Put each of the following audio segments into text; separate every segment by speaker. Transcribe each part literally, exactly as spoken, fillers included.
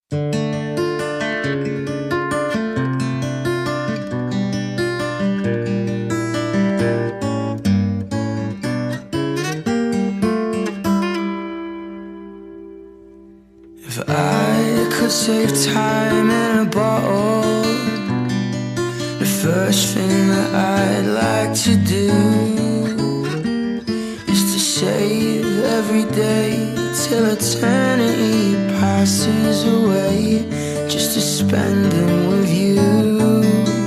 Speaker 1: If I could save time in a bottle, the first thing that I'd like to do is to save every day till eternity passes away, just to spend them with you.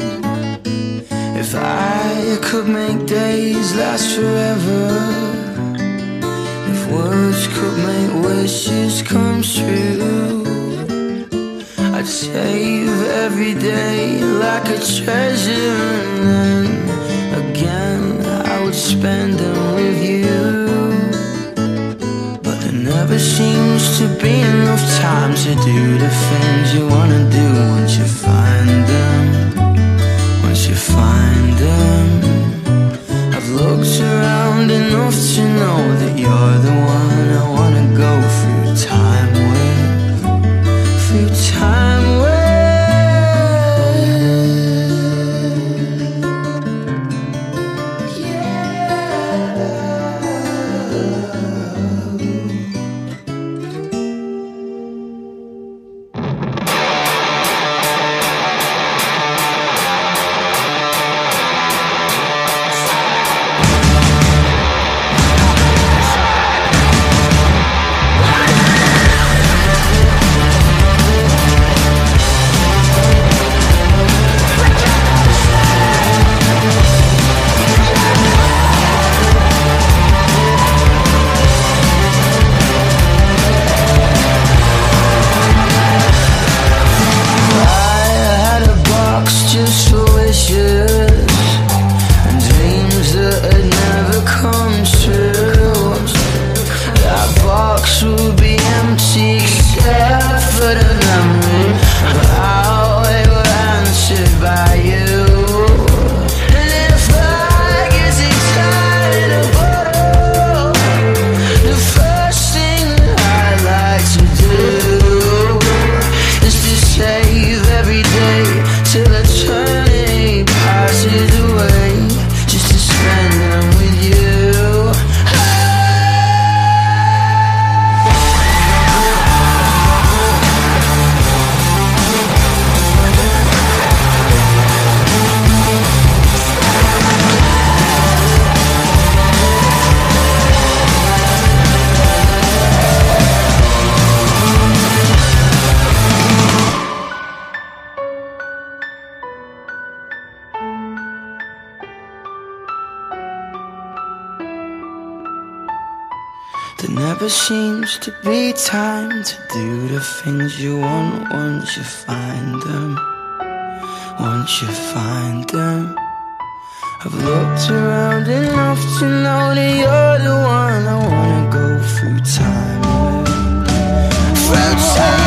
Speaker 1: If I could make days last forever, if words could make wishes come true, I'd save every day like a treasure, and then again I would spend them with you. But there never seems to be enough time to do the things you wanna do once you find them, once you find them. I've looked around enough to know that you're the one I wanna go through time with, through time with. There never seems to be time to do the things you want once you find them, once you find them. I've looked around enough to know that you're the one I wanna go through time with, through time.